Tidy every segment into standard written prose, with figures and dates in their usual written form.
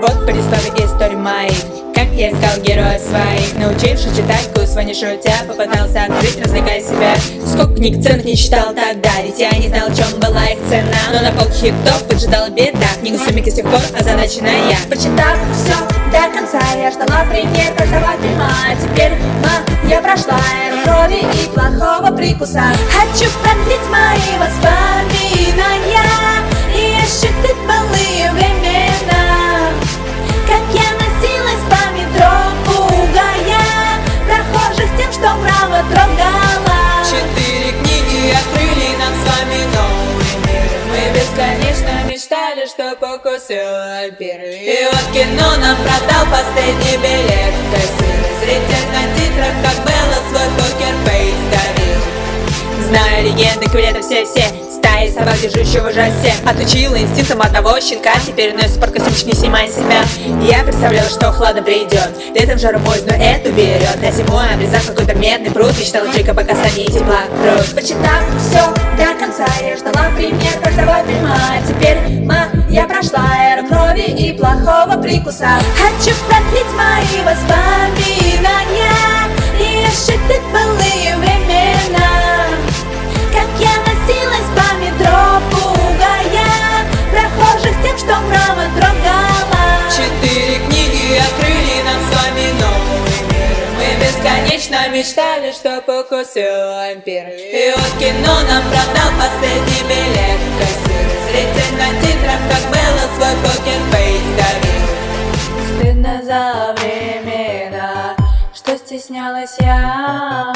Вот предисловие истории моих, как я искал героев своих, научившись читать вкус, не шутя, попытался открыть, развлекая себя. Сколько книг ценных не читал тогда, ведь я не знал, в чем была их цена. Но на полке хитов поджидала беда, книгу сумики с тех пор озадаченная я. Прочитав все до конца, я ждала пример каждого фильма. Теперь я прошла эру крови и плохого прикуса. Хочу продлить мои воспоминания и ощутить былые времена, как я носилась по метро, пугая прохожих тем, что право трогала. 4 книги открыли нам с вами новый мир. Мы бесконечно мечтали, что покусила первый. И вот кино нам продал последний билет в кассир. Зритель на титрах, как Белла, свой покерфейс давил. Знаю легенды, квилеты все-все, стаи собак, держущих в ужасе. Отучила инстинктом одного щенка, теперь носит спорткостюмчик, не снимай себя. Я представляла, что хладно придет, летом жару поздно эту берет. А зимой обрезав какой-то медный пруд, мечтала Джека по касанию тепла рук. Почитав все до конца, я ждала пример каждого фильма. Теперь я прошла эру крови и плохого прикуса. Хочу продлить мои воспоминания и ощутить былые времена, как я носилась по метро, пугая прохожих тем, что право трогала. 4 книги открыли нам с вами новый мир. Мы бесконечно мечтали, что покусил вампир. И вот кино нам продал последний билет в кассир. Зритель на титрах, как Белла, свой покерфейс давил. Стыдно за времена, что стеснялась я,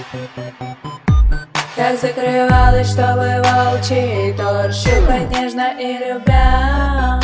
как закрывалась, чтобы волчий торс щупать нежно и любя.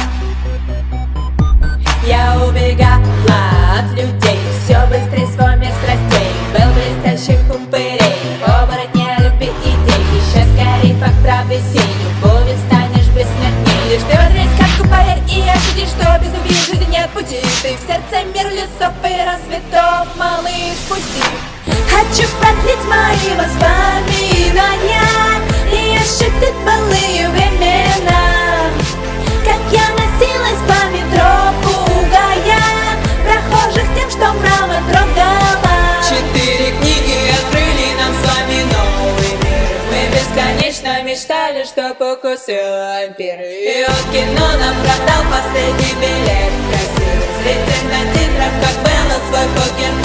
Я убегала от людей, все быстрее свой мир страстей. Был блестящих упырей, оборотня любви идей. Еще скорей факт правды сей, любовью станешь бессмертней. Лишь ты воззреть сказку, поверь и ощути, что без любви в жизни нет пути. Ты в сердце мир лесов и рассветов, малыш, пусти. Хочу продлить мои воспоминания и ощутить былые времена, как я носилась по метро, пугая прохожих тем, что право трогала. 4 книги открыли нам с вами новый мир. Мы бесконечно мечтали, что покусил вампир. И вот кино нам продал последний билет в кассир. Зритель на титрах, как Белла, свой покер